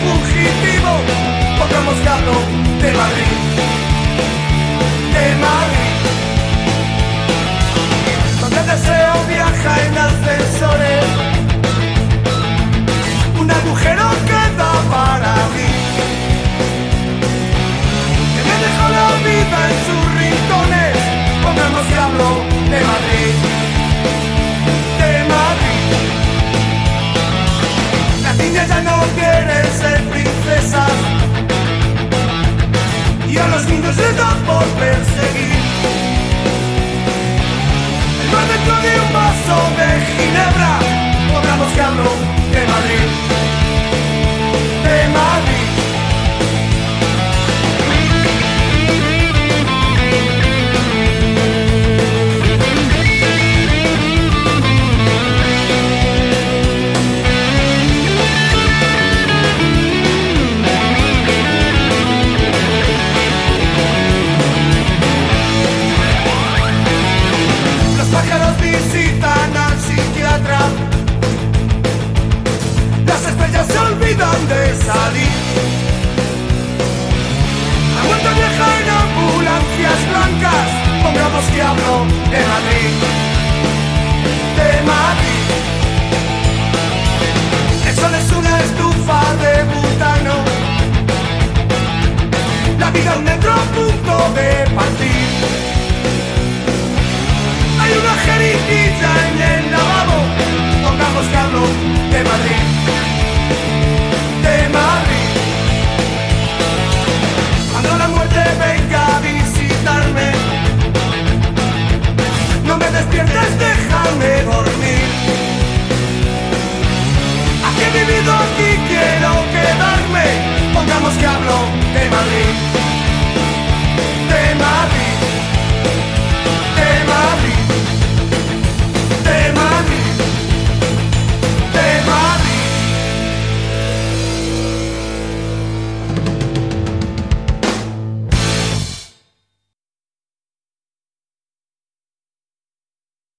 fugitivo, pongamos que hablo de Madrid, de Madrid, donde el deseo viaja en ascensores, un agujero queda para mí, que me dejó la vida en sus rincones, pongamos que hablo de Madrid, de Madrid. Las niñas ya no quieren ser princesas y a los niños les da por perseguir. El mar dentro de un vaso de ginebra, pongamos que hablo de Madrid, de Madrid. Los pájaros visitan al psiquiatra, las estrellas se olvidan de salir. La vuelta vieja en ambulancias blancas, pongamos que hablo de Madrid.